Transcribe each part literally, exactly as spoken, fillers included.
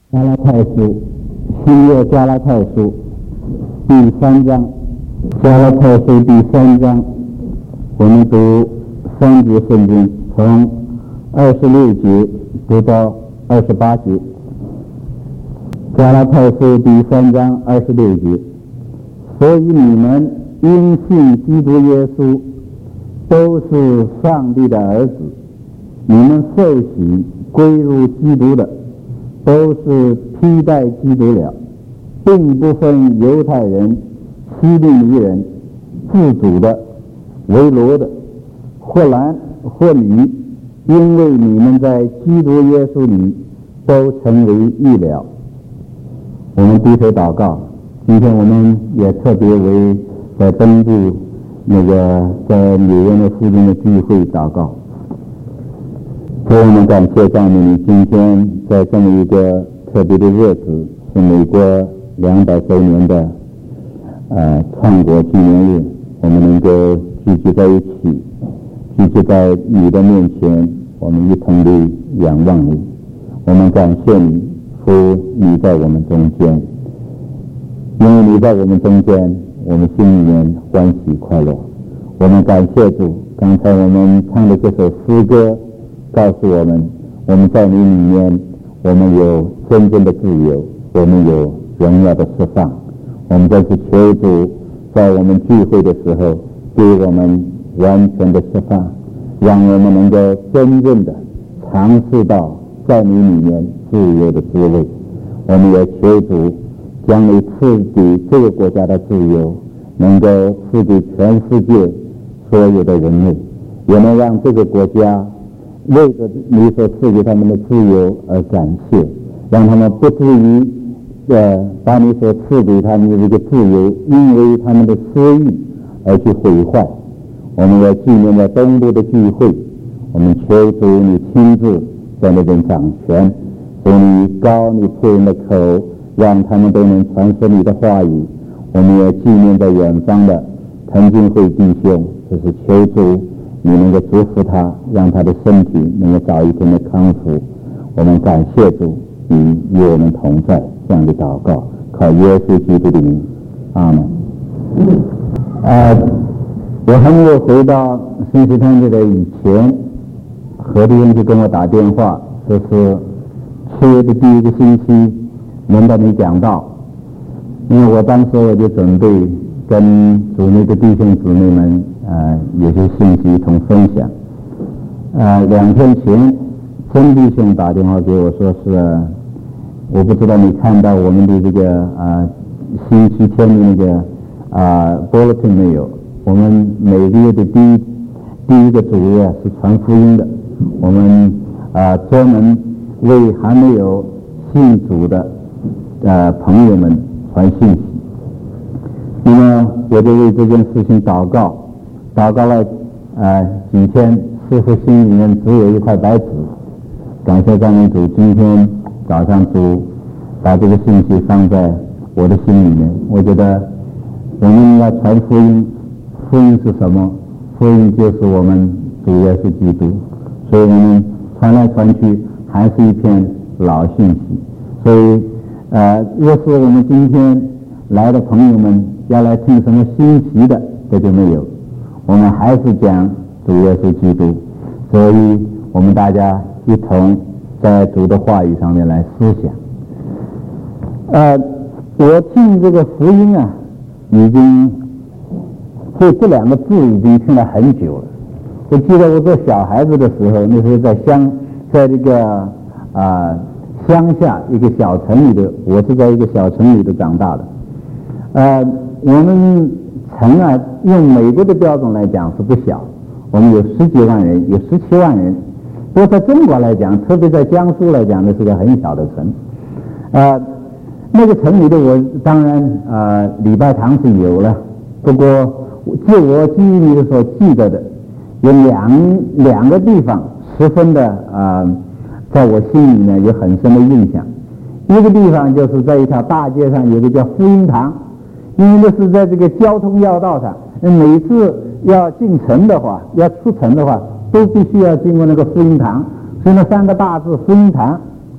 加拉太书，新约加拉太书第三章，加拉太书第三章，我们读三节圣经，从二十六节读到二十八节。加拉太书第三章二十六节，所以你们因信基督耶稣，都是上帝的儿子，你们受洗归入基督的，都是披戴基督了，并不分犹太人、希利尼人、自主的、为罗的，或男或女，因为你们在基督耶稣里都成为义了。我们低头祷告，今天我们也特别为在东部那个在纽约的附近的聚会祷告。所以我们感谢上帝，你今天在这么一个特别的日子，是美国两百周年的呃创国纪念日，我们能够聚集在一起，聚集在你的面前，我们一同的仰望你。我们感谢你，父，你在我们中间，因为你在我们中间，我们心里面欢喜快乐。我们感谢主，刚才我们唱的这首诗歌告诉我们，我们在你里面，我们有真正的自由，我们有荣耀的释放。我们再次求主，在我们聚会的时候，给我们完全的释放，让我们能够真正的尝试到在你里面自由的滋味。我们也求主将你赐给这个国家的自由，能够赐给全世界所有的人类，也能让这个国家为着你所赐给他们的自由而感谢，让他们不至于呃把你所赐给他们的这个自由因为他们的私欲而去毁坏。我们要纪念在东部的聚会，我们求主你亲自在那边掌权，求你高你仆人的口，让他们都能传说你的话语。我们也纪念在远方的陈金会弟兄，就是求主你能够祝福他，让他的身体能够早一天的康复。我们感谢主，你与我们同在，这样的祷告靠耶稣基督的名，阿门。呃，我还没有回到新石滩这的以前，何弟兄就跟我打电话，说是七月的第一个星期轮到你讲道，因为我当时我就准备跟主内的弟兄姊妹们呃有些信息一同分享。呃两天前曾弟兄打电话给我说是、呃、我不知道你看到我们的这个呃星期天的那个呃 bulletin 没有，我们每个月的第一第一个主日是传福音的，我们呃专门为还没有信主的呃朋友们传信息。那么我就为这件事情祷告，祷告了呃几天，似乎心里面只有一块白纸。感谢赞美主，今天早上主把这个信息放在我的心里面。我觉得我们要传福音，福音是什么？福音就是我们主耶稣基督，所以我们传来传去还是一片老信息。所以呃，若是我们今天来的朋友们要来听什么新奇的，这就没有，我们还是讲主耶稣基督。所以我们大家一同在主的话语上面来思想。呃，我听这个福音啊，已经就这两个字已经听了很久了。我记得我做小孩子的时候，那时候在乡，在这个啊、呃、乡下一个小城里的，我是在一个小城里的长大的。呃，我们城啊，用美国的标准来讲是不小，我们有十几万人，有十七万人。不过在中国来讲，特别在江苏来讲，那是个很小的城。呃，那个城里的我当然呃礼拜堂是有了，不过就我记忆里的所记得的，有两两个地方十分的啊、呃，在我心里面有很深的印象。一个地方就是在一条大街上有个叫福音堂，因为那是在这个交通要道上，每次要进城的话，要出城的话，都必须要经过那个福音堂，所以那三个大字福音堂。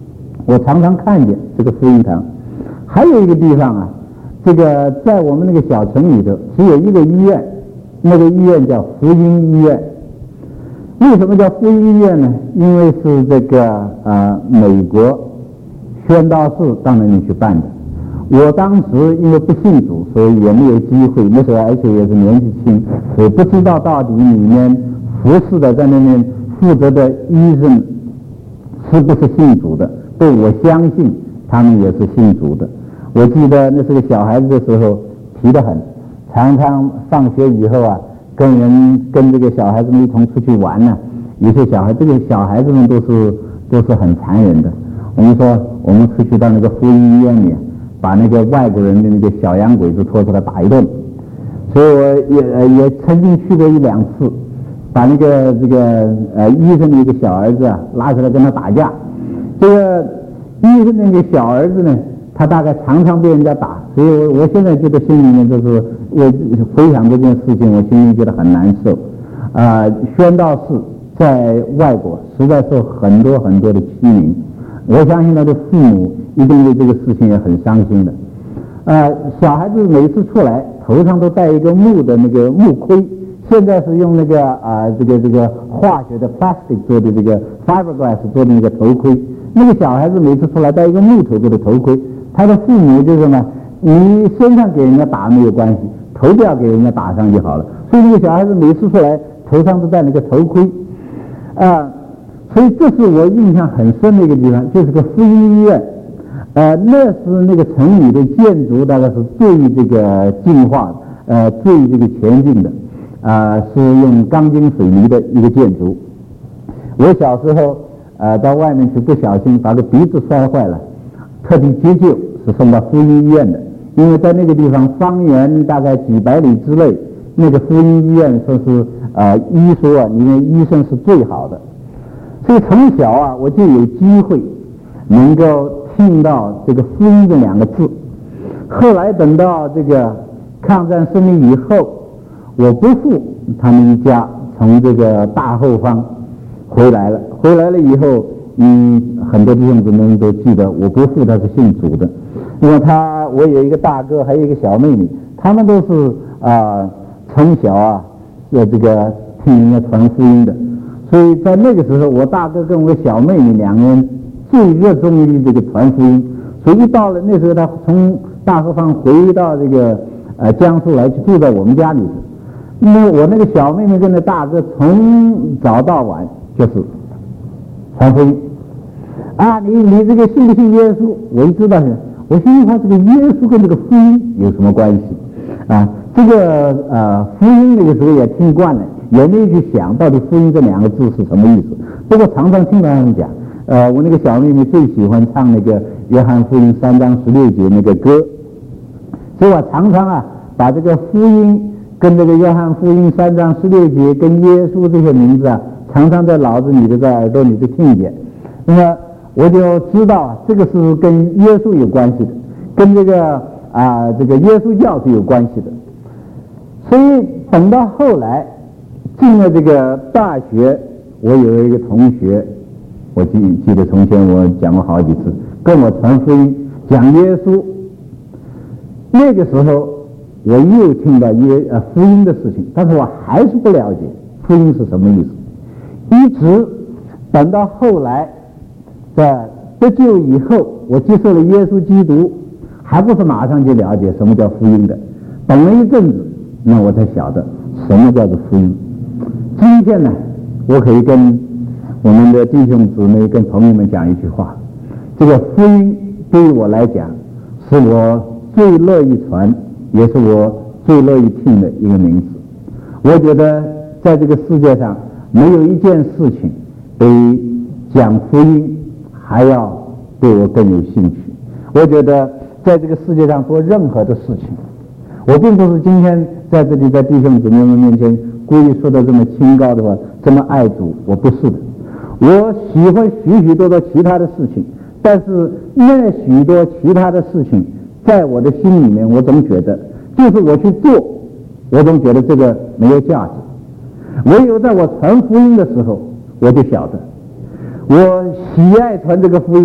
我常常看见这个福音堂。还有一个地方啊，这个在我们那个小城里头只有一个医院，那个医院叫福音医院。为什么叫福音医院呢？因为是这个呃美国宣道士到那里去办的。我当时因为不信主，所以也没有机会，那时候而且也是年纪轻，所以不知道到底里面服侍的在那边负责的医生是不是信主的。不，我相信他们也是信主的。我记得那是个小孩子的时候，皮得很，常常放学以后啊，跟人跟这个小孩子们一同出去玩呢、啊。有些小孩，这个小孩子们都是都是很残忍的。我们说，我们出去到那个福音医院里，把那个外国人的那个小洋鬼子拖出来打一顿。所以我也也曾经去过一两次，把那个这个呃医生的一个小儿子啊拉出来跟他打架。这个医生那个小儿子呢，他大概常常被人家打，所以我我现在觉得心里面就是我回想这件事情，我心里觉得很难受。啊、呃，宣道士在外国实在受很多很多的欺凌，我相信他的父母一定为这个事情也很伤心的。呃，小孩子每次出来头上都戴一个木的那个木盔，现在是用那个啊、呃、这个这个化学的 plastic 做的这个 fiberglass 做的那个头盔。那个小孩子每次出来戴一个木头做的头盔，他的父母就是什么，你身上给人家打没有关系，头不要给人家打上就好了。所以那个小孩子每次出来头上都戴那个头盔啊、呃，所以这是我印象很深的一个地方，就是个福音医院。呃，那是那个城里的建筑大概是最这个进化呃最这个前进的啊、呃，是用钢筋水泥的一个建筑。我小时候呃到外面去不小心把个鼻子摔坏了，特地急救是送到福音医院的，因为在那个地方方圆大概几百里之内，那个福音医院说是呃医说啊，因为医生是最好的，所以从小啊我就有机会能够听到这个福音这两个字。后来等到这个抗战胜利以后，我伯父他们一家从这个大后方回来了，回来了以后，嗯，很多弟兄姊妹都记得我伯父他是信主的，因为他我有一个大哥，还有一个小妹妹，他们都是啊、呃、从小啊呃这个听人家传福音的，所以在那个时候，我大哥跟我小妹妹两个人最热衷于这个传福音，所以一到了那时候，他从大后方回到这个呃江苏来，就住在我们家里头。那么我那个小妹妹跟那大哥从早到晚就是传福音啊，你你这个信不信耶稣？我一知道，我心里话这个耶稣跟这个福音有什么关系啊？这个呃福音那个时候也听惯了，也没有去想到底福音这两个字是什么意思。不过常常听到他们讲，呃，我那个小妹妹最喜欢唱那个约翰福音三章十六节那个歌，所以我常常啊把这个福音跟这个约翰福音三章十六节跟耶稣这些名字啊，常常在脑子里头在耳朵里头听见，那么我就知道啊，这个是跟耶稣有关系的，跟这个啊、呃、这个耶稣教是有关系的。所以等到后来进了这个大学，我有一个同学，我记记得从前我讲过好几次，跟我传福音讲耶稣。那个时候我又听到耶呃福音的事情，但是我还是不了解福音是什么意思。一直等到后来在得救以后，我接受了耶稣基督，还不是马上就了解什么叫福音的，等了一阵子，那我才晓得什么叫做福音。今天呢，我可以跟我们的弟兄姊妹跟朋友们讲一句话，这个福音对于我来讲是我最乐意传，也是我最乐意听的一个名字。我觉得在这个世界上没有一件事情比讲福音还要对我更有兴趣。我觉得在这个世界上做任何的事情，我并不是今天在这里在弟兄姊妹们面前故意说的这么清高的话，这么爱主，我不是的。我喜欢许许多多其他的事情，但是那许多其他的事情在我的心里面，我总觉得就是我去做，我总觉得这个没有价值。唯有在我传福音的时候，我就晓得我喜爱传这个福音，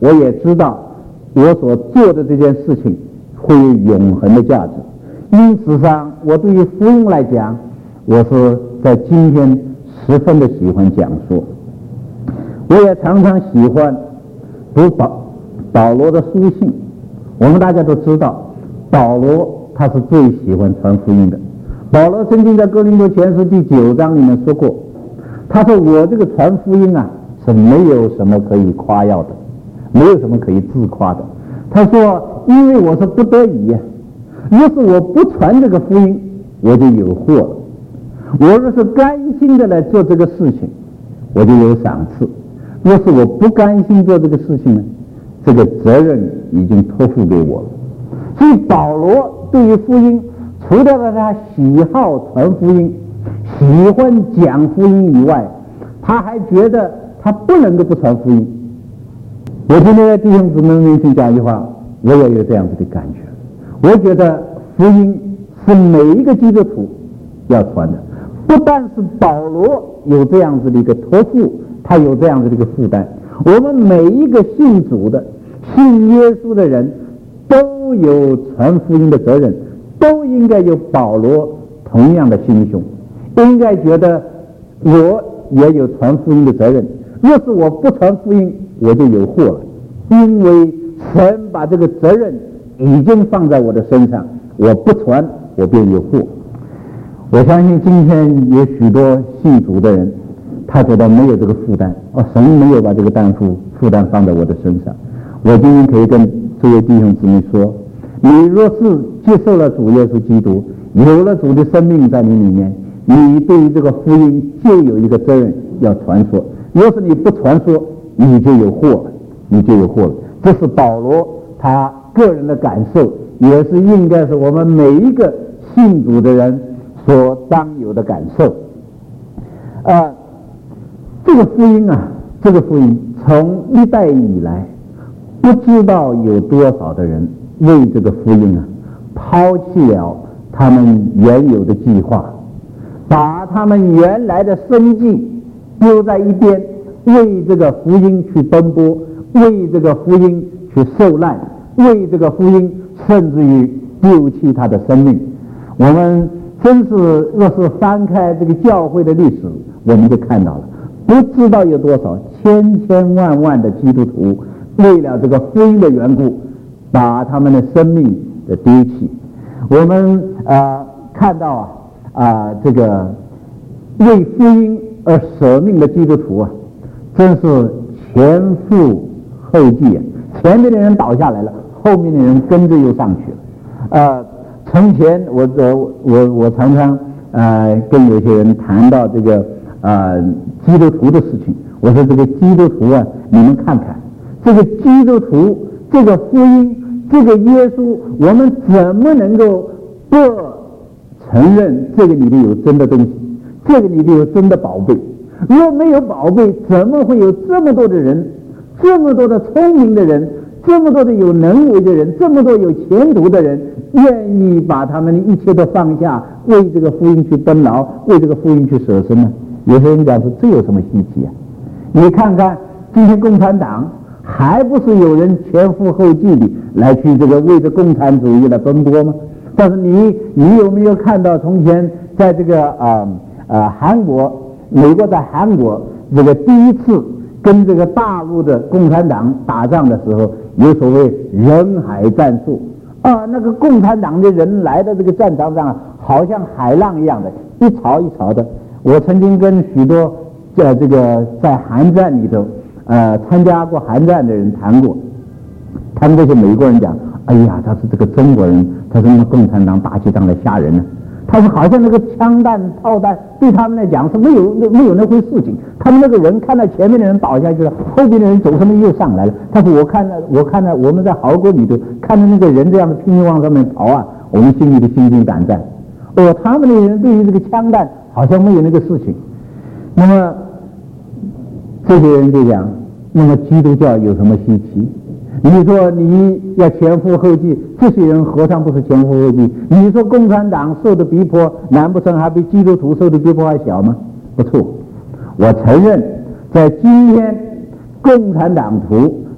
我也知道我所做的这件事情会有永恒的价值。因此上，我对于福音来讲，我是在今天十分的喜欢讲说。我也常常喜欢读保保罗的书信。我们大家都知道，保罗他是最喜欢传福音的。保罗曾经在哥林多前书第九章里面说过，他说我这个传福音啊是没有什么可以夸耀的，没有什么可以自夸的。他说因为我是不得已呀、啊，若是我不传这个福音，我就有祸了。我若是甘心的来做这个事情，我就有赏赐。若是我不甘心做这个事情呢，这个责任已经托付给我了。所以保罗对于福音，除了他喜好传福音，喜欢讲福音以外，他还觉得他不能够不传福音。我今天在弟兄姊妹面前讲一句话，我也有这样子的感觉。我觉得福音是每一个基督徒要传的，不但是保罗有这样子的一个托付，他有这样子的一个负担，我们每一个信主的、信耶稣的人都有传福音的责任，都应该有保罗同样的心胸，应该觉得我也有传福音的责任。若是我不传福音，我就有祸了，因为神把这个责任已经放在我的身上，我不传，我便有祸。我相信今天有许多信主的人，他觉得没有这个负担，哦，神没有把这个担负负担放在我的身上。我今天可以跟这位弟兄姊妹说，你若是接受了主耶稣基督，有了主的生命在你里面，你对于这个福音就有一个责任要传说。若是你不传说，你就有祸了，你就有祸了。这是保罗他个人的感受，也是应该是我们每一个信主的人所当有的感受。呃，这个福音啊，这个福音从一代以来，不知道有多少的人为这个福音啊抛弃了他们原有的计划，把他们原来的生计丢在一边，为这个福音去奔波，为这个福音去受难，为这个福音甚至于丢弃他的生命。我们真是若是翻开这个教会的历史，我们就看到了，不知道有多少千千万万的基督徒为了这个福音的缘故，把他们的生命的丢弃。我们呃看到啊啊、呃、这个为福音而舍命的基督徒啊，真是前赴后继啊！前面的人倒下来了，后面的人跟着又上去了。呃，从前我我我我常常呃跟有些人谈到这个呃基督徒的事情，我说这个基督徒啊，你们看看这个基督徒，这个福音，这个耶稣，我们怎么能够不承认这个里面有真的东西，这个里面有真的宝贝？若没有宝贝，怎么会有这么多的人，这么多的聪明的人，这么多的有能为的人，这么多有前途的人，愿意把他们的一切都放下，为这个福音去奔劳，为这个福音去舍身呢？有些人讲说，这有什么稀奇啊？你看看今天共产党还不是有人前赴后继的来去这个为着共产主义来奔波吗？但是你你有没有看到从前在这个啊呃韩国，美国在韩国这个第一次跟这个大陆的共产党打仗的时候，有所谓人海战术啊，那个共产党的人来到这个战场上，好像海浪一样的，一潮一潮的。我曾经跟许多在这个在韩战里头呃参加过韩战的人谈过，他们这些美国人讲，哎呀，他是这个中国人，他说那共产党打起仗来吓人呢。他说好像那个枪弹炮弹对他们来讲是没有没有那回事情，他们那个人看到前面的人倒下去了，后边的人走什么又上来了。他说我看到我看到我们在豪国里头看到那个人这样的拼命往上面跑啊，我们心里的心惊胆战。哦，他们的人对于这个枪弹好像没有那个事情。那么这些人就讲，那么基督教有什么稀奇？你说你要前赴后继，这些人何尝不是前赴后继？你说共产党受的逼迫，难不成还比基督徒受的逼迫还小吗？不错，我承认在今天共产党徒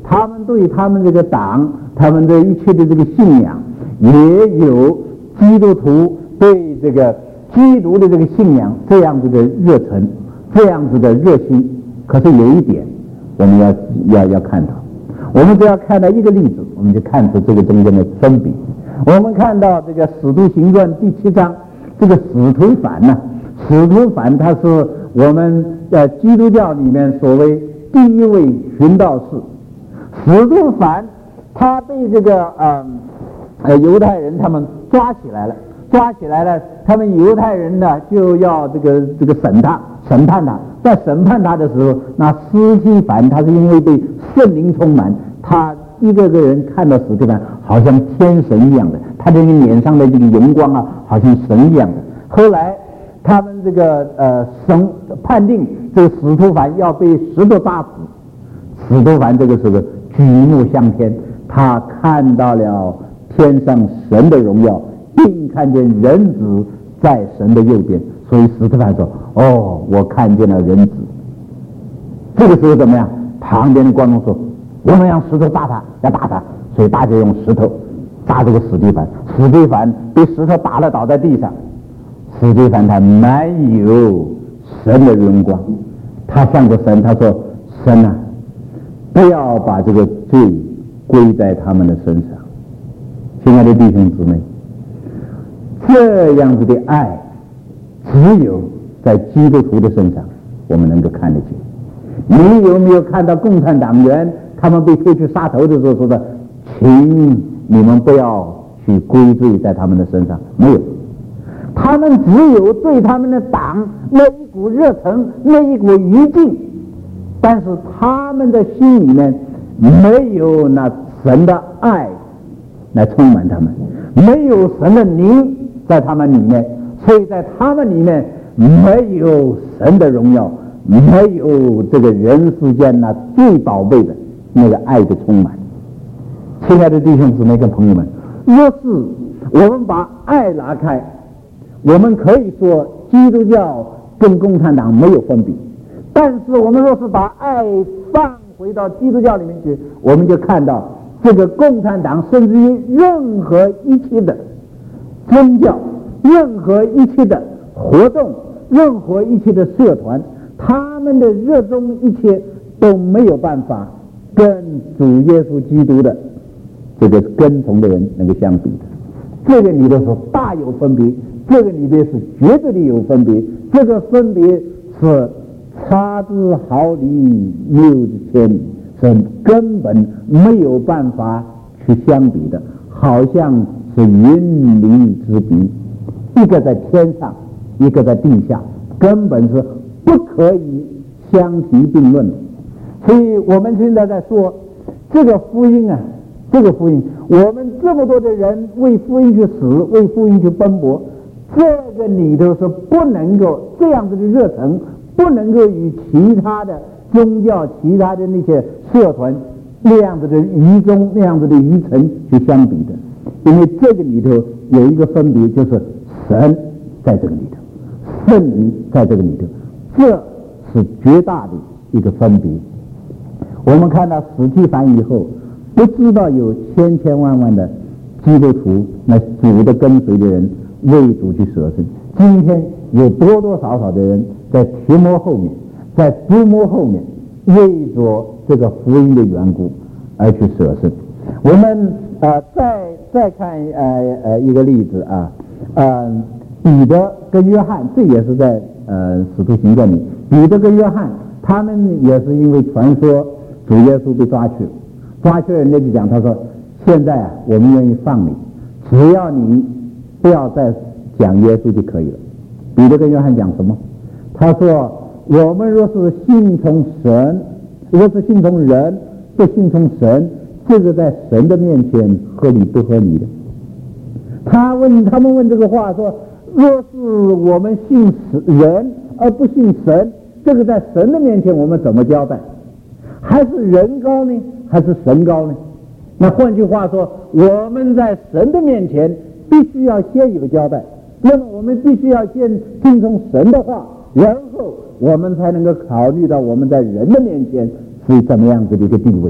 他们对他们这个党，他们的一切的这个信仰，也有基督徒对这个基督的这个信仰这样子的热忱，这样子的热心。可是有一点我们要要要看到，我们只要看到一个例子，我们就看出这个中间的分别。我们看到这个《使徒行传》第七章，这个使徒凡呢、啊，使徒凡他是我们呃基督教里面所谓第一位寻道士。使徒凡他被这个呃呃犹太人他们抓起来了，抓起来了，他们犹太人呢就要这个这个审他审判他。在审判他的时候，那司提反他是因为被圣灵充满，他一个个人看到司提反好像天神一样的，他这个脸上的这个荣光啊，好像神一样的。后来他们这个呃审判定这个司提反要被石头打死，司提反这个时候举目向天，他看到了天上神的荣耀，并看见人子在神的右边。所以司提反说：“哦，我看见了人子。”这个时候怎么样？旁边的观众说：“我们用石头打他，要打他。”所以大家用石头砸这个司提反。司提反被石头打了，倒在地上。司提反他满有神的荣光，他向着神，他说：“神啊，不要把这个罪归在他们的身上。”亲爱的弟兄姊妹，这样子的爱只有在基督徒的身上我们能够看得见。你有没有看到共产党员他们被推去杀头的时候说的：“请你们不要去归罪在他们的身上。”没有，他们只有对他们的党那一股热忱，那一股余劲，但是他们的心里面没有那神的爱来充满他们，没有神的灵在他们里面，所以在他们里面没有神的荣耀，没有这个人世间那最宝贝的那个爱的充满。亲爱的弟兄姊妹跟朋友们，若是我们把爱拿开，我们可以说基督教跟共产党没有分别，但是我们若是把爱放回到基督教里面去，我们就看到这个共产党甚至于任何一切的宗教，任何一切的活动，任何一切的社团，他们的热衷一切都没有办法跟主耶稣基督的这个跟从的人能够相比的。这个里头是大有分别，这个里边是绝对的有分别，这个分别是差之毫厘，谬之千里，是根本没有办法去相比的，好像是云里之别，一个在天上，一个在地下，根本是不可以相提并论的。所以我们现在在说这个福音啊，这个福音，我们这么多的人为福音去死，为福音去奔波，这个里头是不能够这样子的热忱，不能够与其他的宗教、其他的那些社团那样子的愚忠、那样子的愚蠢去相比的。因为这个里头有一个分别，就是神在这个里头，圣灵在这个里头，这是绝大的一个分别。我们看到司提反以后，不知道有千千万万的基督徒，那主的跟随的人为主去舍身。今天有多多少少的人在提摩后面，在读摩后面，为着这个福音的缘故而去舍身。我们呃再再看呃呃一个例子啊，呃彼得跟约翰，这也是在呃使徒行传里，彼得跟约翰他们也是因为传说主耶稣被抓去了，抓去了人家就讲，他说现在啊我们愿意放你，只要你不要再讲耶稣就可以了。彼得跟约翰讲什么？他说我们若是信从神，若是信从人，不信从神，这个在神的面前合理不合理的？他问他们问这个话说，若是我们信人而不信神，这个在神的面前我们怎么交代？还是人高呢，还是神高呢？那换句话说，我们在神的面前必须要先有交代，那么我们必须要先听从神的话，然后我们才能够考虑到我们在人的面前是怎么样子的一个地位。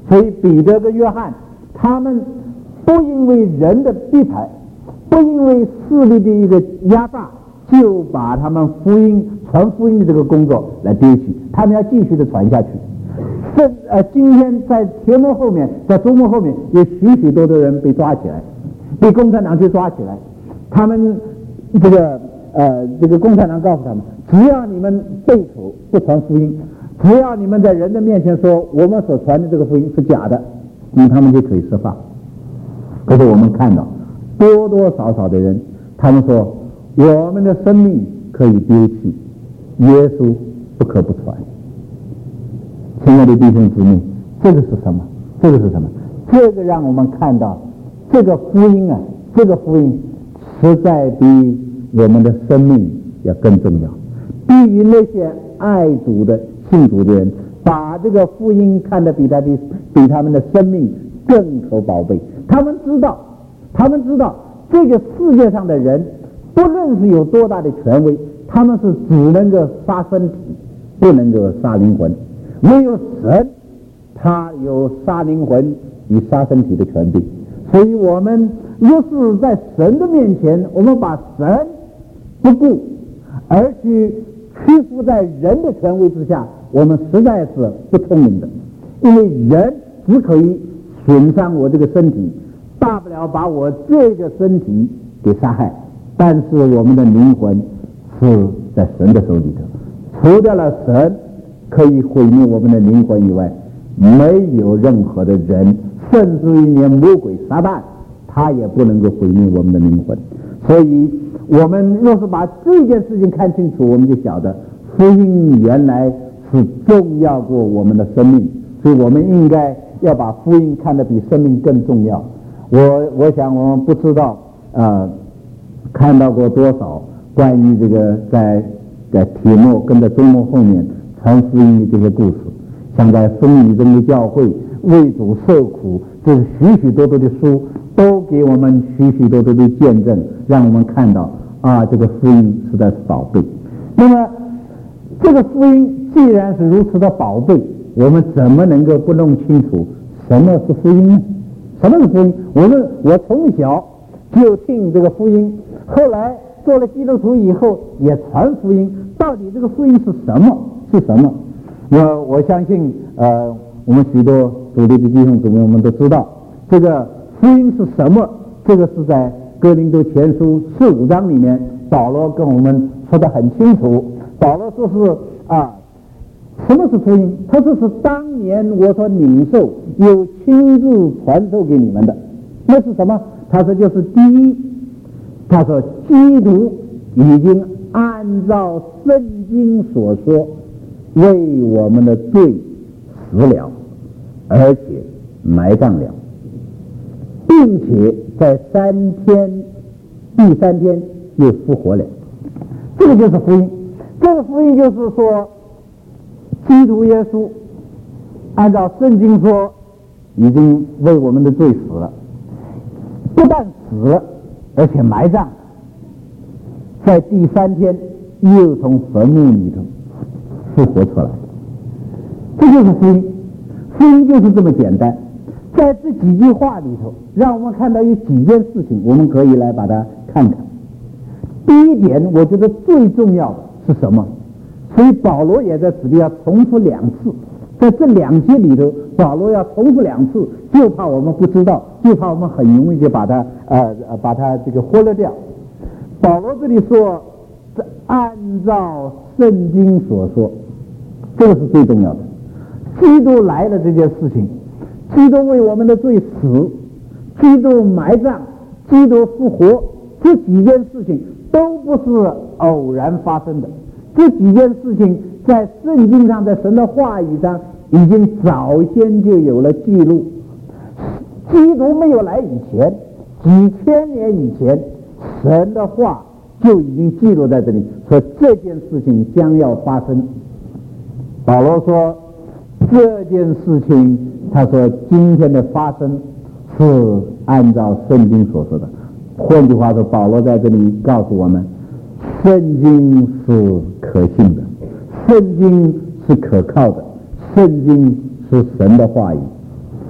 所以彼得跟约翰他们不因为人的逼迫，不因为势力的一个压榨，就把他们福音传福音的这个工作来丢弃，他们要继续的传下去。这呃，今天在铁幕后面，在周末后面有许许多多人被抓起来，被共产党去抓起来。他们这个呃，这个共产党告诉他们，只要你们背口不传福音，只要你们在人的面前说我们所传的这个福音是假的，那么他们就可以释放。可是我们看到多多少少的人，他们说我们的生命可以丢弃，耶稣不可不传。亲爱的弟兄姊妹，这个是什么？这个是什么？这个让我们看到，这个福音啊，这个福音实在比我们的生命要更重要。对于那些爱主的、信主的人，把这个福音看得比他的、比他们的生命更可宝贝。他们知道，他们知道，这个世界上的人，不论是有多大的权威，他们是只能够杀身体，不能够杀灵魂。唯有神，他有杀灵魂与杀身体的权柄。所以我们若是在神的面前，我们把神不顾，而去屈服在人的权威之下，我们实在是不聪明的。因为人只可以损伤我这个身体，大不了把我这个身体给杀害，但是我们的灵魂是在神的手里头。除掉了神可以毁灭我们的灵魂以外，没有任何的人，甚至于连魔鬼撒旦，他也不能够毁灭我们的灵魂。所以我们若是把这件事情看清楚，我们就晓得福音原来是重要过我们的生命，所以我们应该要把福音看得比生命更重要。我我想我们不知道呃看到过多少关于这个在在铁幕跟在周末后面传福音的这些故事，像在风雨中的教会为主受苦，这是许许多多的书都给我们许许多多的见证，让我们看到啊，这个福音实在是宝贝。那么这个福音既然是如此的宝贝，我们怎么能够不弄清楚什么是福音呢？什么是福音？我们我从小就听这个福音，后来做了基督徒以后也传福音，到底这个福音是什么？是什么？我我相信呃我们许多主力的弟兄姊妹我们都知道这个福音是什么。这个是在哥林多前书四五章里面，保罗跟我们说得很清楚。保罗说是啊，什么是福音？他说是当年我所领受有亲自传授给你们的。那是什么？他说就是第一，他说基督已经按照圣经所说为我们的罪死了，而且埋葬了，并且在三天第三天又复活了。这个就是福音。这个福音就是说，基督耶稣按照圣经说已经为我们的罪死了，不但死了，而且埋葬，在第三天又从坟墓里头复活出来。这就是福音。福音就是这么简单。在这几句话里头，让我们看到有几件事情，我们可以来把它看看。第一点，我觉得最重要的是什么？所以保罗也在此地要重复两次，在这两节里头，保罗要重复两次，就怕我们不知道，就怕我们很容易就把它呃把它这个忽略掉。保罗这里说，按照圣经所说，这个是最重要的。基督来了这件事情，基督为我们的罪死，基督埋葬，基督复活，这几件事情都不是偶然发生的。这几件事情在圣经上，在神的话语上已经早先就有了记录。基督没有来以前，几千年以前，神的话就已经记录在这里，说这件事情将要发生。保罗说这件事情，他说今天的发生是按照圣经所说的。换句话说，保罗在这里告诉我们，圣经是可信的，圣经是可靠的，圣经是神的话语。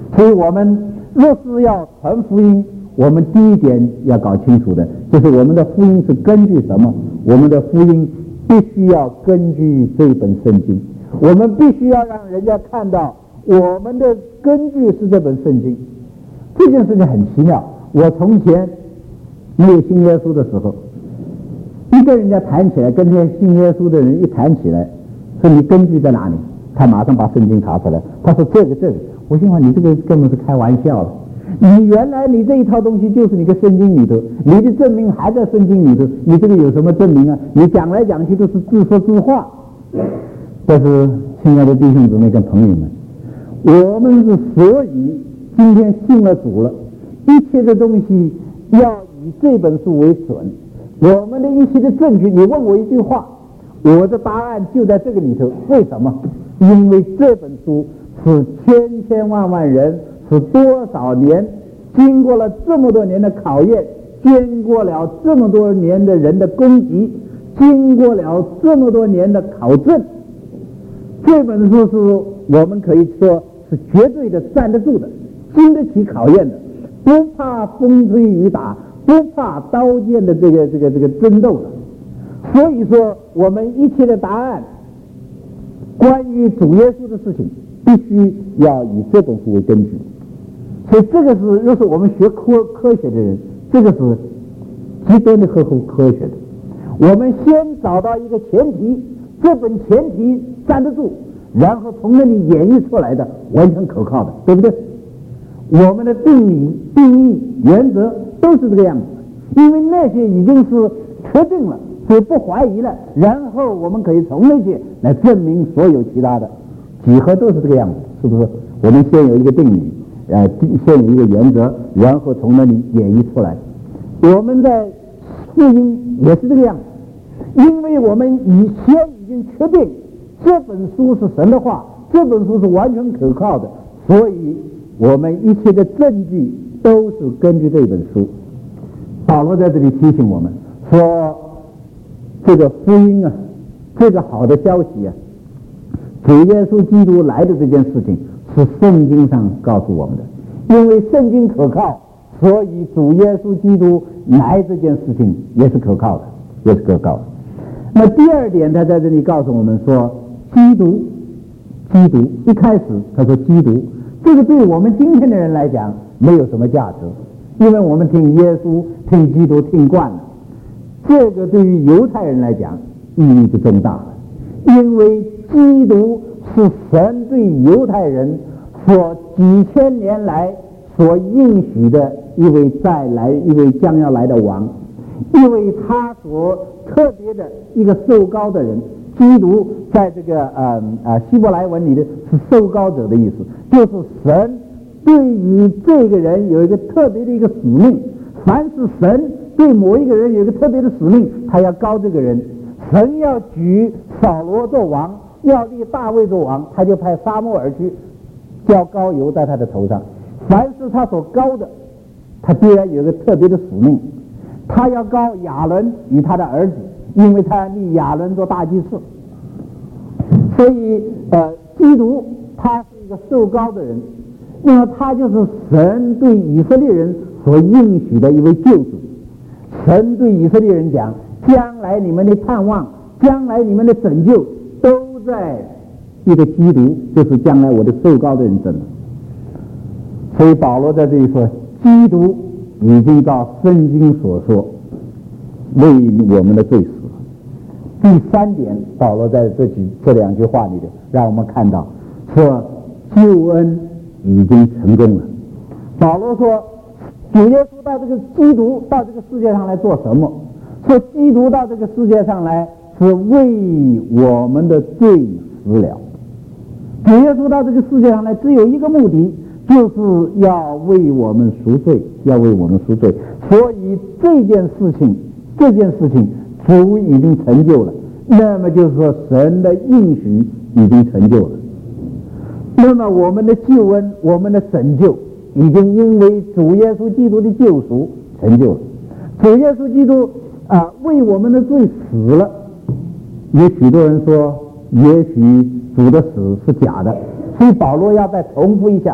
所以我们若是要传福音，我们第一点要搞清楚的就是我们的福音是根据什么？我们的福音必须要根据这本圣经，我们必须要让人家看到我们的根据是这本圣经。这件事情很奇妙，我从前没有信耶稣的时候，一跟人家谈起来，跟这些信耶稣的人一谈起来，说你根据在哪里？他马上把圣经查出来，他说这个这个，我心想你这个根本是开玩笑的。你原来你这一套东西就是你个圣经里头，你的证明还在圣经里头，你这个有什么证明啊？你讲来讲去都是自说自话。但是亲爱的弟兄姊妹跟朋友们，我们之所以今天信了主了，一切的东西要以这本书为准，我们的一切的证据，你问我一句话，我的答案就在这个里头。为什么？因为这本书是千千万万人，是多少年经过了这么多年的考验，经过了这么多年的人的攻击，经过了这么多年的考证，这本书是我们可以说是绝对的站得住的，经得起考验的，不怕风吹雨打，不怕刀剑的这个这个这个争斗的。所以说我们一切的答案，关于主耶稣的事情，必须要以这本书为根据。所以这个是，若是我们学科科学的人，这个是极端的合乎科学的。我们先找到一个前提，这本前提站得住，然后从那里演绎出来的完全可靠的，对不对？我们的定理、定义、原则都是这个样子，因为那些已经是确定了，所以不怀疑了，然后我们可以从那些来证明所有其他的。几何都是这个样子，是不是？我们先有一个定理，呃，先有一个原则，然后从那里演绎出来。我们在福音也是这个样子，因为我们以前已经确定这本书是神的话，这本书是完全可靠的，所以我们一切的证据都是根据这本书。保罗在这里提醒我们说，这个福音啊，这个好的消息啊，主耶稣基督来的这件事情是圣经上告诉我们的，因为圣经可靠，所以主耶稣基督来这件事情也是可靠的，也是可靠的。那第二点，他在这里告诉我们说，基督，基督一开始他说基督，这个对我们今天的人来讲没有什么价值，因为我们听耶稣、听基督听惯了。这个对于犹太人来讲意义就重大了，因为基督是神对犹太人所几千年来所应许的一位再来、一位将要来的王，因为他所特别的一个受膏的人。基督在这个呃呃希伯来文里的是受膏者的意思，就是神对于这个人有一个特别的一个使命。凡是神对某一个人有一个特别的使命，他要膏这个人。神要举扫罗做王，要立大卫做王，他就派撒母耳去浇膏油在他的头上。凡是他所膏的，他必然有一个特别的使命。他要膏亚伦与他的儿子，因为他要立亚伦做大祭司。所以呃，基督他是一个受膏的人，那么他就是神对以色列人所应许的一位救主。神对以色列人讲，将来你们的盼望，将来你们的拯救都在一个基督，就是将来我的受膏的人身上。所以保罗在这里说，基督已经照圣经所说为我们的罪死了。第三点，保罗在这几这两句话里头让我们看到说救恩已经成功了。保罗说主耶稣到这个基督到这个世界上来做什么？说基督到这个世界上来是为我们的罪死了。主耶稣到这个世界上来只有一个目的，就是要为我们赎罪，要为我们赎罪。所以这件事情这件事情主已经成就了，那么就是说神的应许已经成就了。那么我们的救恩，我们的拯救已经因为主耶稣基督的救赎成就了。主耶稣基督啊，为我们的罪死了。有许多人说，也许主的死是假的，所以保罗要再重复一下，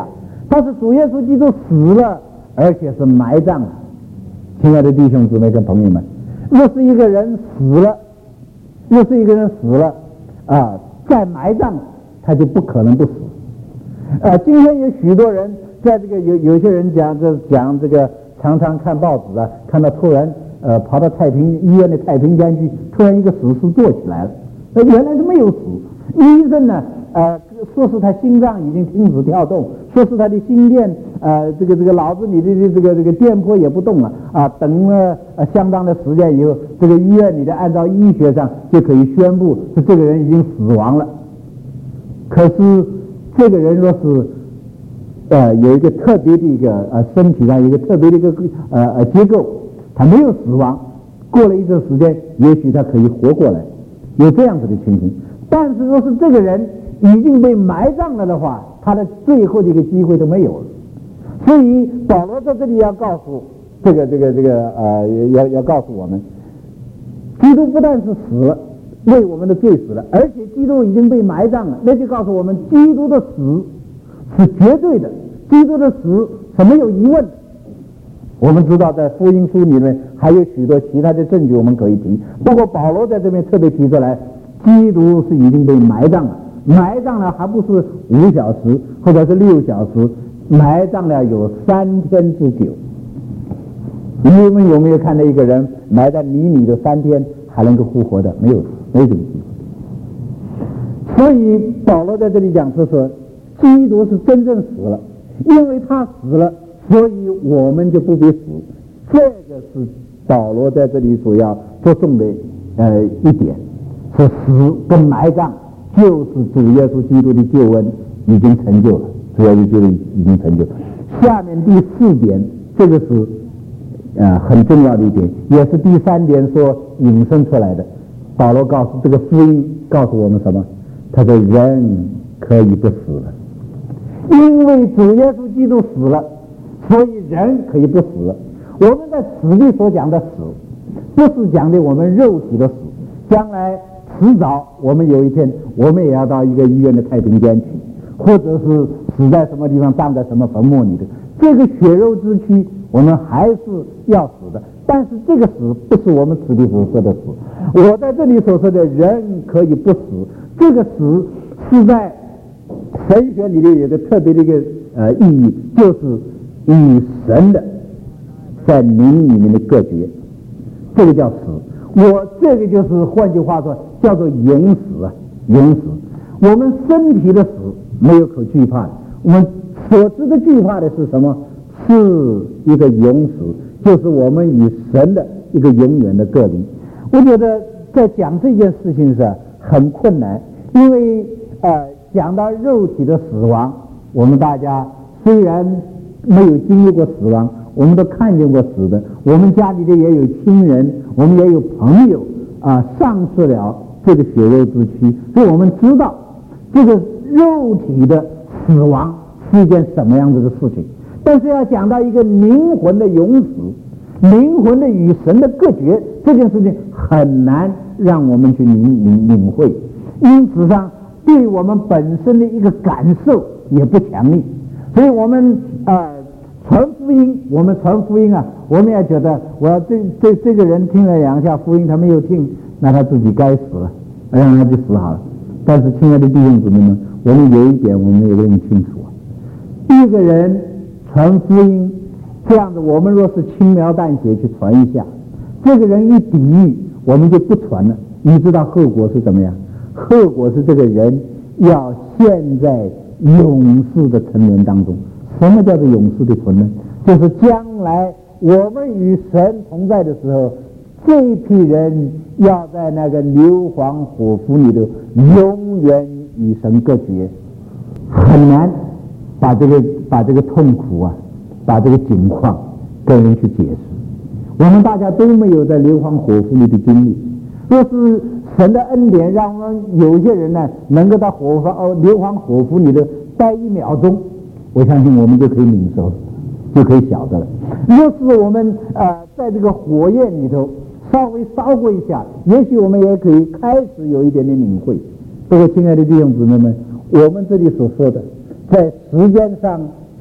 他是主耶稣基督死了，而且是埋葬了。亲爱的弟兄姊妹跟朋友们，若是一个人死了，若是一个人死了啊，再埋葬，他就不可能不死。呃，今天有许多人在这个有有些人讲这讲这个，常常看报纸啊，看到突然呃跑到太平医院的太平间去，突然一个死尸坐起来了，那原来是没有死，医生呢呃说是他心脏已经停止跳动，说是他的心电呃这个这个脑子里的这个这个电波也不动了啊，等了呃相当的时间以后，这个医院里的按照医学上就可以宣布是这个人已经死亡了。可是这个人若是呃有一个特别的一个呃身体上有一个特别的一个呃呃结构，他没有死亡，过了一段时间，也许他可以活过来，有这样子的情形。但是若是这个人已经被埋葬了的话，他的最后的一个机会都没有了。所以保罗在这里要告诉这个这个这个呃要要告诉我们，基督不但是死了，为我们的罪死了，而且基督已经被埋葬了，那就告诉我们基督的死是绝对的，基督的死是没有疑问的。我们知道在福音书里面还有许多其他的证据我们可以提，不过保罗在这边特别提出来，基督是已经被埋葬了，埋葬了还不是五小时或者是六小时，埋葬了有三天之久。你们有没有看到一个人埋在泥里的三天还能够复活的？没有，没有这个机会。所以保罗在这里讲是说，基督是真正死了，因为他死了，所以我们就不必死。这个是保罗在这里所要着重的呃一点，是死跟埋葬就是主耶稣基督的救恩已经成就了，主耶稣基督已经成就了。下面第四点，这个是呃很重要的一点，也是第三点所引申出来的。保罗告诉这个福音告诉我们什么？他说人可以不死了，因为主耶稣基督死了，所以人可以不死了。我们在此地所讲的死，不是讲的我们肉体的死，将来迟早我们有一天我们也要到一个医院的太平间去，或者是死在什么地方，葬在什么坟墓里的，这个血肉之躯我们还是要死的。但是这个死不是我们此地所说的死，我在这里所说的人可以不死，这个死是在神学里面有个特别的一个呃意义，就是与神的在灵里面的隔绝，这个叫死。我这个就是换句话说叫做永死啊，永死。我们身体的死没有可惧怕的，我们所知的惧怕的是什么？是一个永死，就是我们与神的一个永远的隔离。我觉得在讲这件事情上很困难，因为呃讲到肉体的死亡，我们大家虽然没有经历过死亡，我们都看见过死的，我们家里的也有亲人，我们也有朋友啊丧失了这个血肉之躯，所以我们知道这个肉体的死亡是一件什么样子的事情。但是要讲到一个灵魂的永死，灵魂的与神的隔绝，这件事情很难让我们去领领领会，因此上对我们本身的一个感受也不强烈。所以我们呃传福音，我们传福音啊，我们也觉得我要这这这个人听了两下福音，他没有听，那他自己该死了，让他去死好了。但是亲爱的弟兄姊妹们，我们有一点我们也认清楚啊，一个人传福音这样子，我们若是轻描淡写去传一下，这个人一抵御，我们就不传了。你知道后果是怎么样？后果是这个人要陷在永世的沉沦当中。什么叫做永世的沉沦？就是将来我们与神同在的时候，这一批人要在那个硫磺火湖里头永远与神隔绝，很难把这个把这个痛苦啊，把这个境况跟人去解释。我们大家都没有在硫磺火湖里的经历，若是神的恩典让我们有些人呢能够到火哦硫磺火湖里头待一秒钟，我相信我们就可以领受，就可以晓得了。若是我们呃在这个火焰里头稍微烧过一下，也许我们也可以开始有一点点领会。不过亲爱的弟兄姊妹们，我们这里所说的在时间上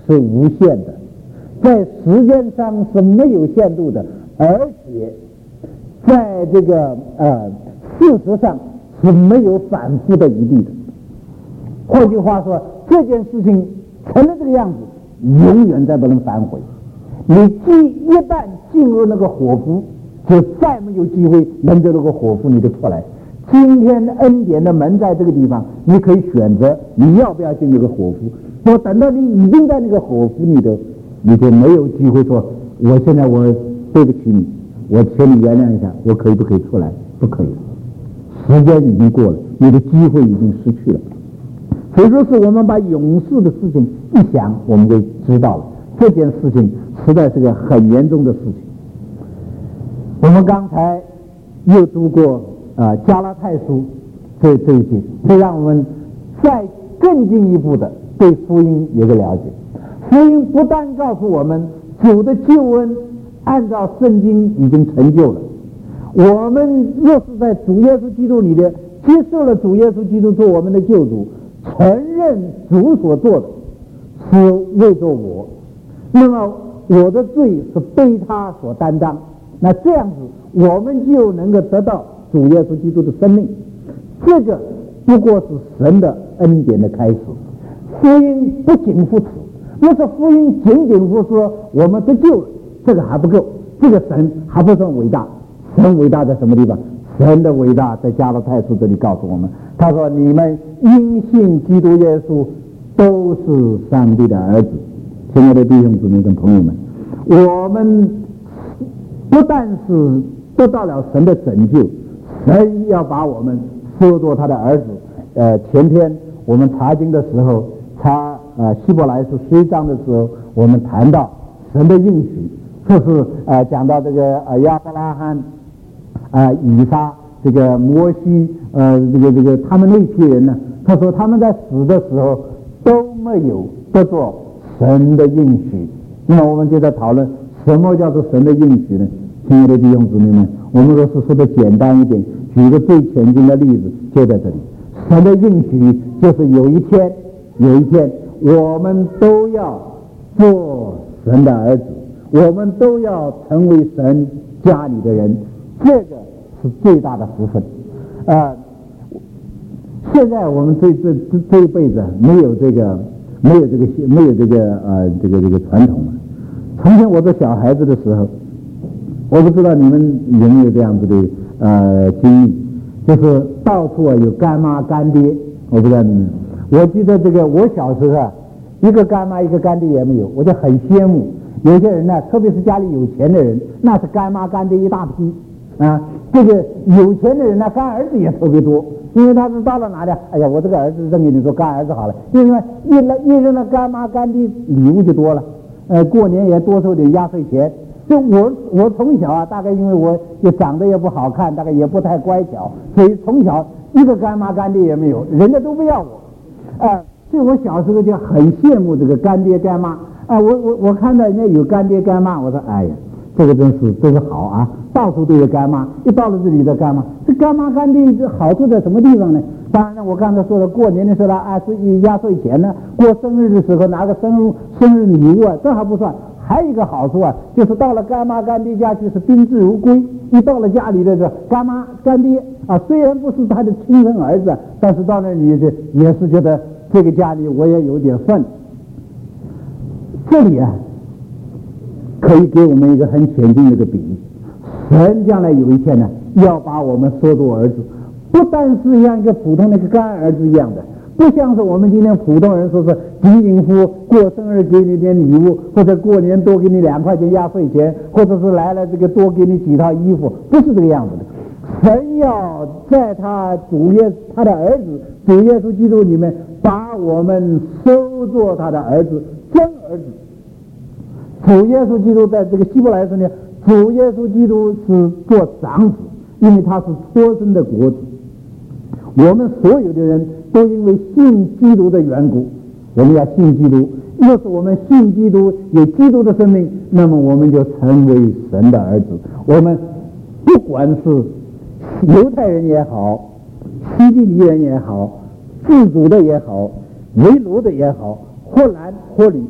是无限的，在时间上是没有限度的，而且在这个呃事实上是没有反复的余地的。换句话说，这件事情成了这个样子，永远再不能反悔。你既一旦进入那个火湖，就再没有机会能在那个火湖里头出来。今天恩典的门在这个地方，你可以选择你要不要进那个火湖。我等到你已经在那个火湖里头，你就没有机会说我现在我对不起你，我请你原谅一下，我可以不可以出来？不可以，时间已经过了，你的机会已经失去了。所以说是我们把永世的事情一想，我们就知道了这件事情实在是个很严重的事情。我们刚才又读过呃加拉太书这这一节，这让我们再更进一步的对福音有个了解。福音不但告诉我们主的救恩按照圣经已经成就了，我们若是在主耶稣基督里的接受了主耶稣基督做我们的救主，承认主所做的是为着我，那么我的罪是被他所担当，那这样子我们就能够得到主耶稣基督的生命。这个不过是神的恩典的开始。福音不仅乎此，若是福音仅仅乎说我们得救了，这个还不够，这个神还不算伟大。神伟大在什么地方？神的伟大在加拉太书这里告诉我们，他说你们因信基督耶稣都是上帝的儿子。亲爱的弟兄姊妹跟朋友们，我们不但是得到了神的拯救，神要把我们收作他的儿子。呃，前天我们查经的时候，查呃希伯来书十一章的时候，我们谈到神的应许，就是呃讲到这个呃亚伯拉罕、呃以撒、这个摩西、呃这个这个他们那批人呢，他说他们在死的时候都没有得着神的应许。那么我们就在讨论什么叫做神的应许呢？亲爱的弟兄姊妹们，我们若是说的简单一点，举一个最前进的例子，就在这里。神的应许就是有一天，有一天我们都要做神的儿子，我们都要成为神家里的人，这个是最大的福分。呃，现在我们这这这这一辈子没有这个没有这个没有这个呃这个这个传统了。从前我做小孩子的时候，我不知道你们有没有这样子的呃经历，就是到处啊有干妈干爹，我不知道你们。我记得这个我小时候啊，一个干妈一个干爹也没有，我就很羡慕。有些人呢，特别是家里有钱的人，那是干妈干爹一大批啊。这个有钱的人呢，干儿子也特别多，因为他是到了哪里，哎呀，我这个儿子扔给你说干儿子好了，因为一扔一扔了干妈干爹，礼物就多了，呃，过年也多收点压岁钱。就我我从小啊，大概因为我也长得也不好看，大概也不太乖巧，所以从小一个干妈干爹也没有，人家都不要我，啊、呃，所以我小时候就很羡慕这个干爹干妈啊、呃。我我我看到人家有干爹干妈，我说哎呀，这个真是真是好啊，到处都有干妈，一到了这里的干妈，这干妈干爹这好处在什么地方呢？当然了，我刚才说了，过年的时候呢，啊，是压岁钱呢，过生日的时候拿个生日生日礼物啊，这还不算。还有一个好处啊，就是到了干妈干爹家去是宾至如归。一到了家里的这干妈干爹啊，虽然不是他的亲生儿子，但是到那里就也是觉得这个家里我也有点份。这里啊，可以给我们一个很浅近的一个比喻：神将来有一天呢，要把我们收作儿子，不但是像一个普通的一个干儿子一样的。不像是我们今天普通人说是仅仅乎过生日给你点礼物，或者过年多给你两块钱压岁钱，或者是来了这个多给你几套衣服，不是这个样子的。神要在他主耶他的儿子主耶稣基督里面把我们收作他的儿子，真儿子。主耶稣基督在这个希伯来书里，主耶稣基督是做长子，因为他是托生的国子。我们所有的人都因为信基督的缘故，我们要信基督。若是我们信基督，有基督的生命，那么我们就成为神的儿子。我们不管是犹太人也好，希利尼人也好，自主的也好，为奴的也好，或男或女，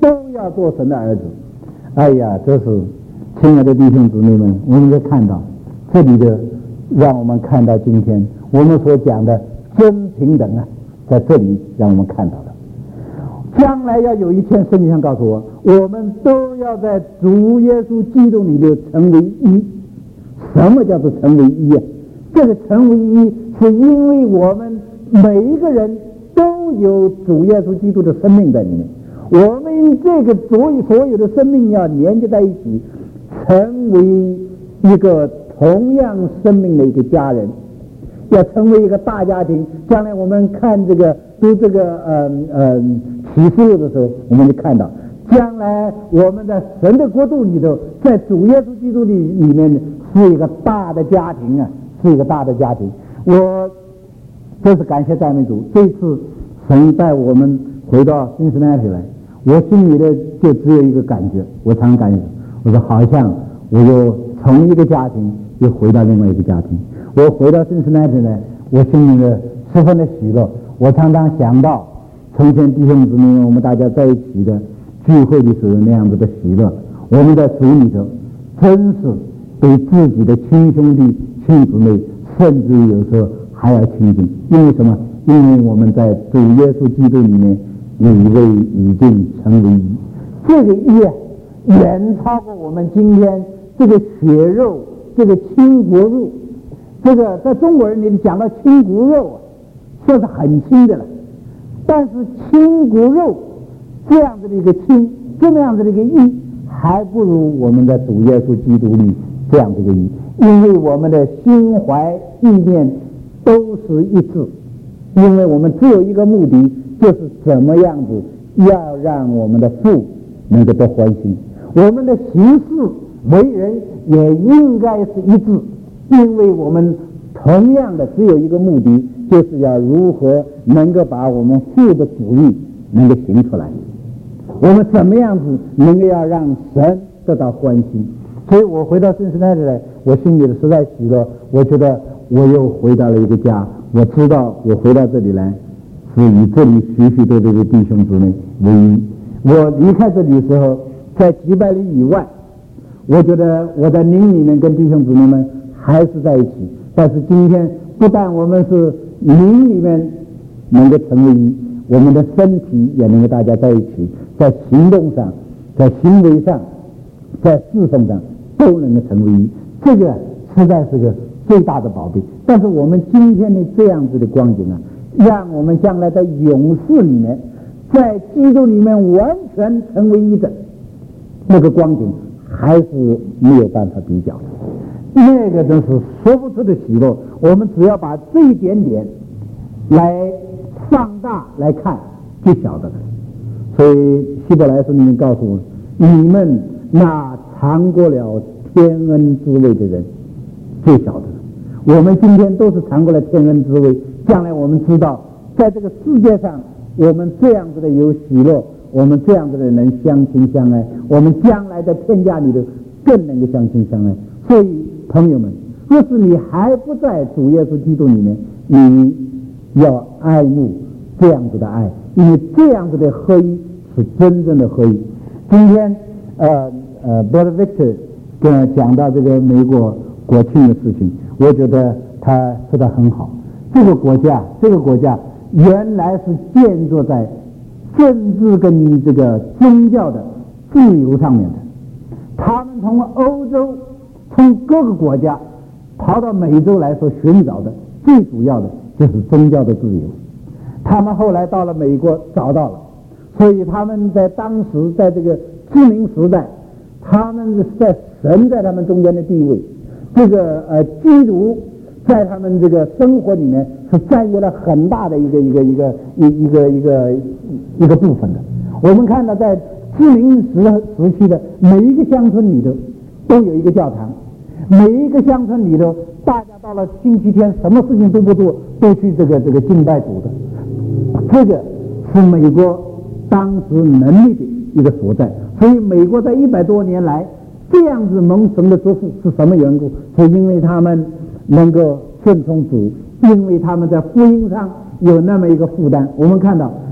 都要做神的儿子。哎呀，这是亲爱的弟兄姊妹们，我们可以看到这里的，让我们看到今天我们所讲的真平等啊，在这里让我们看到的。将来要有一天，圣经上告诉我，我们都要在主耶稣基督里头成为一。什么叫做成为一啊？这个成为一，是因为我们每一个人都有主耶稣基督的生命在里面。我们这个所有所有的生命要连接在一起，成为一个同样生命的一个家人，要成为一个大家庭。将来我们看这个读这个嗯嗯启示录的时候，我们就看到，将来我们在神的国度里头，在主耶稣基督里里面是一个大的家庭啊，是一个大的家庭。我真是感谢赞美主，这次神带我们回到新西兰来，我心里的就只有一个感觉，我常感觉，我说好像我又从一个家庭又回到另外一个家庭。我回到新西兰来，我心里的十分的喜乐。我常常想到从前弟兄姊妹我们大家在一起的聚会的时候那样子的喜乐，我们在主里头真是对自己的亲兄弟亲姊妹甚至有时候还要亲近。因为什么？因为我们在主耶稣基督里面有一位已经成为一，这个一远超过我们今天这个血肉，这个亲骨肉。这个在中国人里讲到亲骨肉啊，算是很亲的了。但是亲骨肉这样子的一个亲，这么样子的一个义，还不如我们在主耶稣基督里这样的一个义，因为我们的心怀意念都是一致，因为我们只有一个目的，就是怎么样子要让我们的父能够得欢心，我们的行事为人也应该是一致，因为我们同样的只有一个目的，就是要如何能够把我们父的旨意能够行出来，我们怎么样子能够要让神得到欢心。所以我回到新西兰来，我心里的实在喜乐，我觉得我又回到了一个家。我知道我回到这里来是以这里许许多多的弟兄姊妹为一。我离开这里的时候，在几百里以外，我觉得我在灵里面跟弟兄姊妹们还是在一起。但是今天不但我们是灵里面能够成为一，我们的身体也能够大家在一起，在行动上，在行为上，在侍奉上都能够成为一，这个实在是个最大的宝贝。但是我们今天的这样子的光景啊，让我们将来在永世里面，在基督里面完全成为一的那个光景，还是没有办法比较的。那个真是说不出的喜乐，我们只要把这一点点来放大来看，就晓得了。所以希伯来书里面告诉我，你们那尝过了天恩滋味的人就晓得了。我们今天都是尝过了天恩滋味，将来我们知道在这个世界上我们这样子的有喜乐，我们这样子的人相亲相爱，我们将来在天家里头更能够相亲相爱。所以朋友们，若是你还不在主耶稣基督里面，你要爱慕这样子的爱，因为这样子的合一是真正的合一。今天呃呃 Brother Victor 跟我讲到这个美国国庆的事情，我觉得他说得很好。这个国家这个国家原来是建筑在政治跟这个宗教的自由上面的，他们从欧洲从各个国家跑到美洲来所寻找的最主要的就是宗教的自由，他们后来到了美国找到了，所以他们在当时在这个殖民时代，他们在神在他们中间的地位，这个呃基督在他们这个生活里面是占有了很大的一个一个一个一一个一个一个部分的。我们看到在殖民时时期的每一个乡村里头都有一个教堂，每一个乡村里头大家到了星期天什么事情都不做，都去这个这个敬拜主的。这个是美国当时能力的一个所在。所以美国在一百多年来这样子蒙神的祝福是什么缘故？是因为他们能够顺从主，因为他们在福音上有那么一个负担。我们看到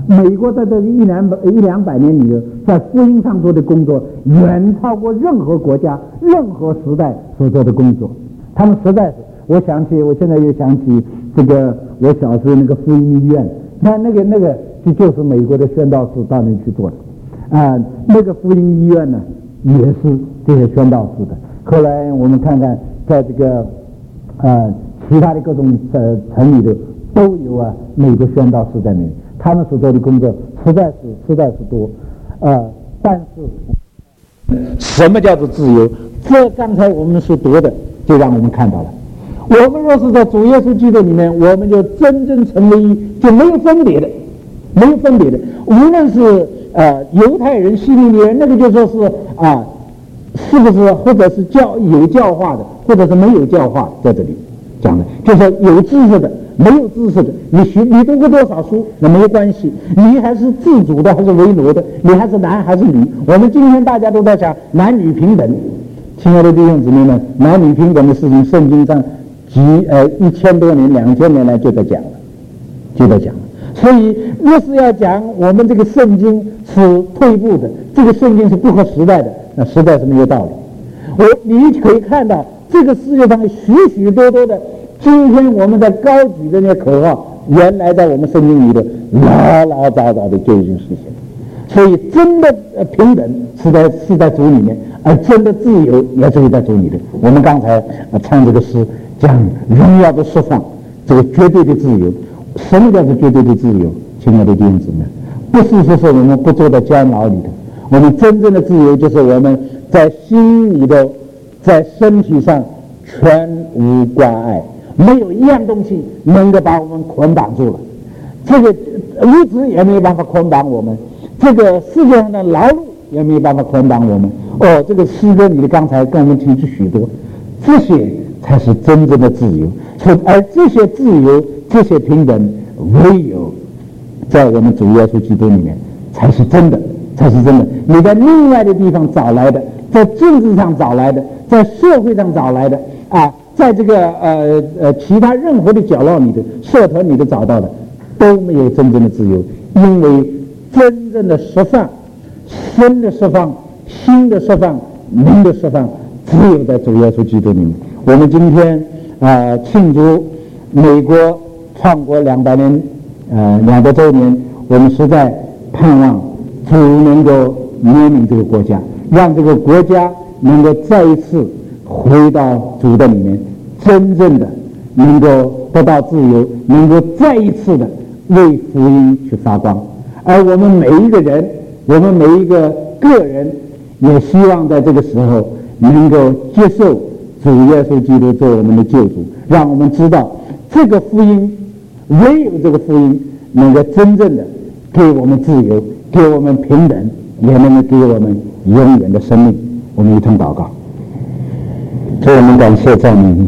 美国在这一两百一两百年里头，在福音上做的工作远超过任何国家、任何时代所做的工作。他们实在是，我想起，我现在又想起这个我小时候那个福音医院，那那个那个就就是美国的宣道士到那去做的啊、呃，那个福音医院呢也是这些宣道士的。后来我们看看，在这个呃其他的各种呃城里头都有啊美国宣道士在那里，他们所做的工作实在是实在是多，呃，但是什么叫做自由？这刚才我们所读的就让我们看到了。我们若是在主耶稣基督里面，我们就真正成为一，就没有分别的，没有分别的。无论是呃犹太人、希利尼人，那个就说是啊、呃，是不是或者是教有教化的，或者是没有教化，在这里讲的，就是有知识的。没有知识的，你学你读过多少书那没有关系，你还是自主的还是为奴的，你还是男还是女。我们今天大家都在讲男女平等，亲爱的弟兄姊妹们，男女平等的事情，圣经上几呃一千多年、两千年来就在讲了，就在讲了。所以，若是要讲我们这个圣经是退步的，这个圣经是不合时代的，那实在是没有道理。我你可以看到，这个世界上许许多多的。今天我们在高举的那些口号，原来在我们圣经里头老老早早的就已经实现了。所以真的平等是在是在主里面，而真的自由也是在主里面。我们刚才唱这个诗，讲荣耀的释放，这个绝对的自由。什么叫做绝对的自由？亲爱的弟兄姊妹，不是说是我们不坐在监牢里头，我们真正的自由就是我们在心里头，在身体上全无挂碍。没有一样东西能够把我们捆绑住了，这个物质也没有办法捆绑我们，这个世界上的劳碌也没有办法捆绑我们。哦，这个诗歌里的刚才跟我们提出许多，这些才是真正的自由。而这些自由、这些平等，唯有在我们主耶稣基督里面才是真的，才是真的。你在另外的地方找来的，在政治上找来的，在社会上找来的啊。在这个呃呃其他任何的角落里的社团里头找到的，都没有真正的自由，因为真正的释放、身的释放、心的释放、灵的释放，只有在主耶稣基督里面。我们今天啊、呃、庆祝美国创国两百年呃两个周年，我们实在盼望主能够怜悯这个国家，让这个国家能够再一次回到主的里面，真正的能够得到自由，能够再一次的为福音去发光。而我们每一个人，我们每一个个人，也希望在这个时候能够接受主耶稣基督做我们的救主，让我们知道这个福音，唯有这个福音能够真正的给我们自由，给我们平等，也能够给我们永远的生命。我们一同祷告。主，我们感谢赞美你，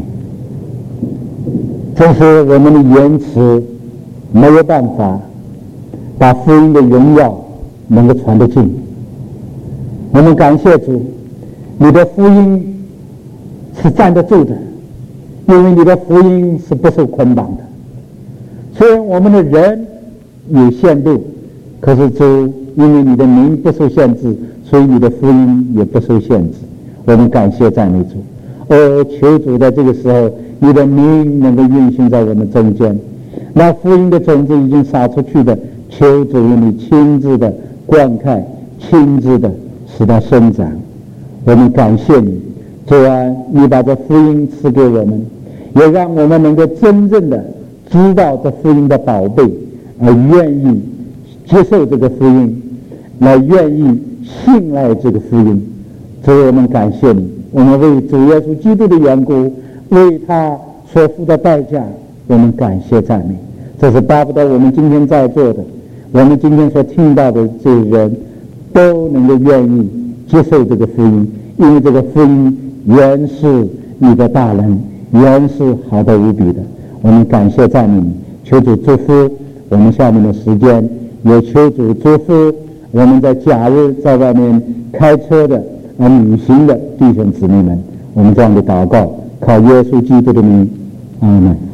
正是我们的言辞没有办法把福音的荣耀能够传得进。我们感谢主，你的福音是站得住的，因为你的福音是不受捆绑的。虽然我们的人有限度，可是主，因为你的名不受限制，所以你的福音也不受限制。我们感谢赞美主。哦，求主在这个时候，你的名能够运行在我们中间。那福音的种子已经撒出去的，求主你亲自的灌溉，亲自的使它生长。我们感谢你，主啊，你把这福音赐给我们，也让我们能够真正的知道这福音的宝贝，而愿意接受这个福音，来愿意信赖这个福音。主，我们感谢你，我们为主耶稣基督的缘故，为他所付的代价，我们感谢赞美。这是巴不得我们今天在座的，我们今天所听到的这些人都能够愿意接受这个福音，因为这个福音原是你的大能，原是好得无比的。我们感谢赞美你，求主祝福我们下面的时间，也求主祝福我们在假日在外面开车的而旅行的弟兄姊妹们。我们这样的祷告，靠耶稣基督的名，阿们。